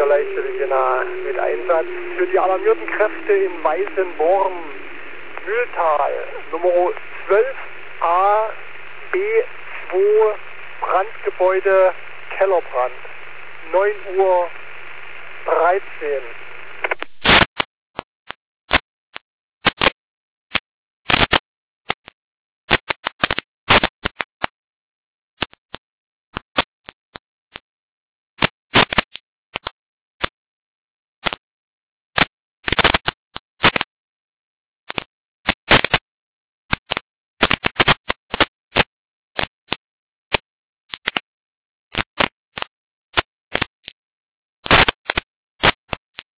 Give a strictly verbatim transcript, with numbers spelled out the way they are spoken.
Feuerleichte mit Einsatz für die alarmierten Kräfte in Weißenborn, Mühltal, Nummer zwölf a B zwei, Brandgebäude, Kellerbrand, neun Uhr dreizehn.